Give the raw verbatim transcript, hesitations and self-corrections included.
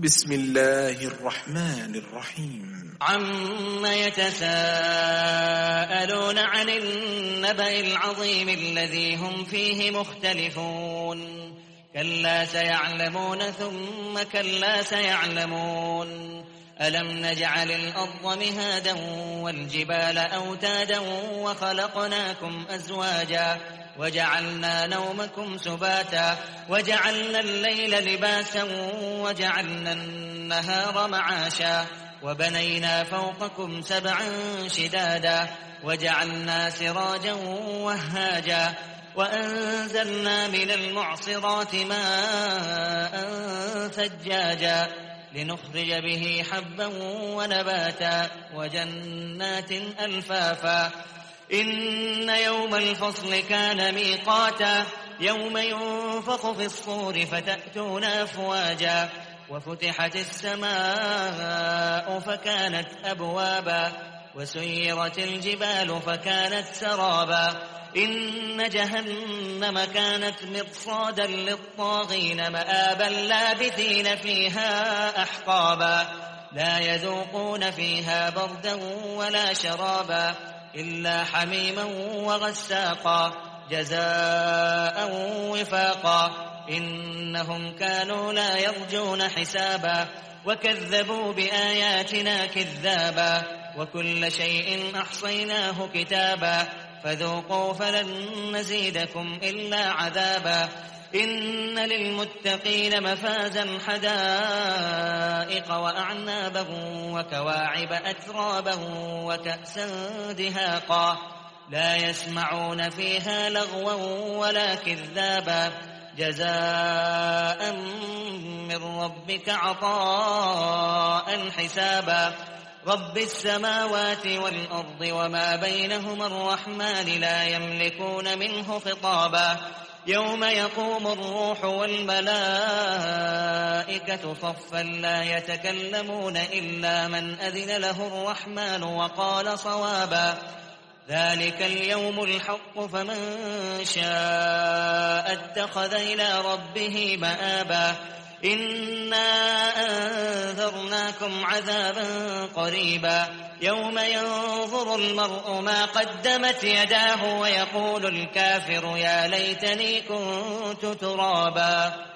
بسم الله الرحمن الرحيم عم يتساءلون عن النبأ العظيم الذي هم فيه مختلفون كلا سيعلمون ثم كلا سيعلمون ألم نجعل الأرض مهادا والجبال أوتادا وخلقناكم أزواجا وجعلنا نومكم سباتا وجعلنا الليل لباسا وجعلنا النهار معاشا وبنينا فوقكم سبعا شدادا وجعلنا سراجا وهاجا وأنزلنا من المعصرات ماء ثجاجا لنخرج به حبا ونباتا وجنات ألفافا إن يوم الفصل كان ميقاتا يوم ينفخ في الصور فتأتون أفواجا وفتحت السماء فكانت أبوابا وسيرت الجبال فكانت سرابا إن جهنم كانت مرصادا للطاغين مآبا لابثين فيها أحقابا لا يذوقون فيها بردا ولا شرابا إلا حميما وغساقا جزاء وفاقا إنهم كانوا لا يرجون حسابا وكذبوا بآياتنا كذابا وكل شيء أحصيناه كتابا فذوقوا فلن نزيدكم إلا عذابا إن للمتقين مفازا حدائق وأعنابا وكواعب أترابا وكأسا دهاقا لا يسمعون فيها لغوا ولا كذابا جزاء من ربك عطاء حسابا رب السماوات والأرض وما بينهما الرحمن لا يملكون منه خطابا يوم يقوم الروح والملائكة صفا لا يتكلمون إلا من أذن له الرحمن وقال صوابا ذلك اليوم الحق فمن شاء اتخذ إلى ربه مآبا إنا أنذرناكم عذابا قريبا يوم ينظر المرء ما قدمت يداه ويقول الكافر يا ليتني كنت ترابا.